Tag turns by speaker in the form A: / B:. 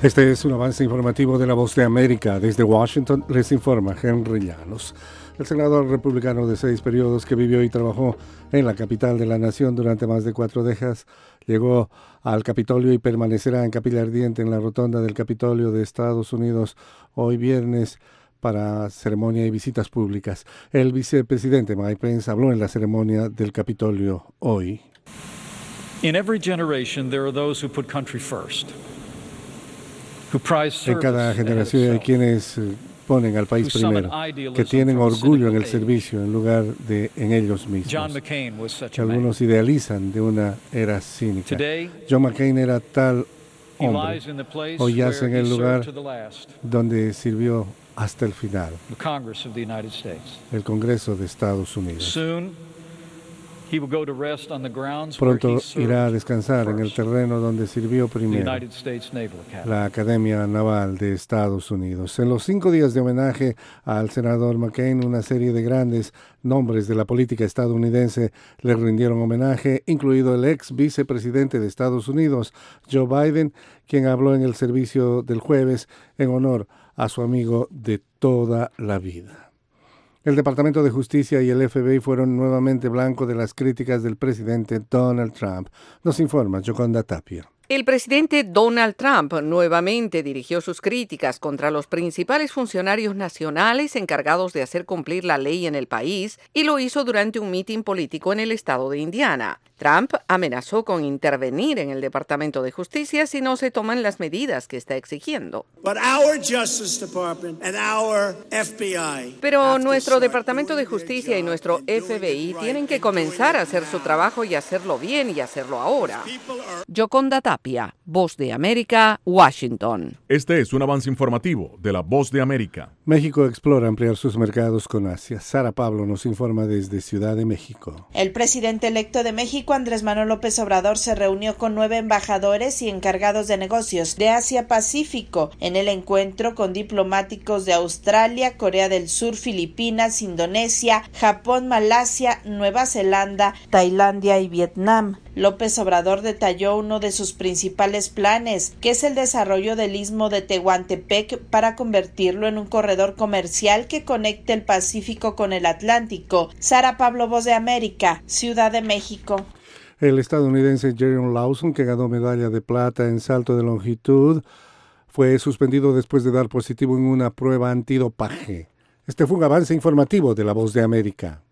A: Este es un avance informativo de La Voz de América. Desde Washington les informa Henry Llanos. El senador republicano de 6 periodos que vivió y trabajó en la capital de la nación durante más de 4 décadas llegó al Capitolio y permanecerá en capilla ardiente en la rotonda del Capitolio de Estados Unidos hoy viernes para ceremonia y visitas públicas. El vicepresidente Mike Pence habló en la ceremonia del Capitolio hoy.
B: In every generation there are those who put country first.
A: En cada generación hay quienes ponen al país primero, que tienen orgullo en el servicio en lugar de en ellos mismos, que algunos idealizan de una era cínica. John McCain era tal hombre. Hoy yace en el lugar donde sirvió hasta el final, el Congreso de Estados Unidos. Pronto irá a descansar en el terreno donde sirvió primero, la Academia Naval de Estados Unidos. En los 5 días de homenaje al senador McCain, una serie de grandes nombres de la política estadounidense le rindieron homenaje, incluido el ex vicepresidente de Estados Unidos, Joe Biden, quien habló en el servicio del jueves en honor a su amigo de toda la vida. El Departamento de Justicia y el FBI fueron nuevamente blanco de las críticas del presidente Donald Trump. Nos informa Yoconda Tapia.
C: El presidente Donald Trump nuevamente dirigió sus críticas contra los principales funcionarios nacionales encargados de hacer cumplir la ley en el país y lo hizo durante un mitin político en el estado de Indiana. Trump amenazó con intervenir en el Departamento de Justicia si no se toman las medidas que está exigiendo. Pero nuestro Departamento de Justicia y nuestro FBI tienen que comenzar a hacer su trabajo y hacerlo bien y hacerlo ahora. Yoconda Tapia, Voz de América, Washington.
D: Este es un avance informativo de La Voz de América.
A: México explora ampliar sus mercados con Asia. Sara Pablo nos informa desde Ciudad de México.
E: El presidente electo de México, Andrés Manuel López Obrador, se reunió con 9 embajadores y encargados de negocios de Asia-Pacífico en el encuentro con diplomáticos de Australia, Corea del Sur, Filipinas, Indonesia, Japón, Malasia, Nueva Zelanda, Tailandia y Vietnam. López Obrador detalló uno de sus principales planes, que es el desarrollo del istmo de Tehuantepec para convertirlo en un corredor comercial que conecte el Pacífico con el Atlántico. Sara Pablo, Voz de América, Ciudad de México.
A: El estadounidense Jaron Lawson, que ganó medalla de plata en salto de longitud, fue suspendido después de dar positivo en una prueba antidopaje. Este fue un avance informativo de La Voz de América.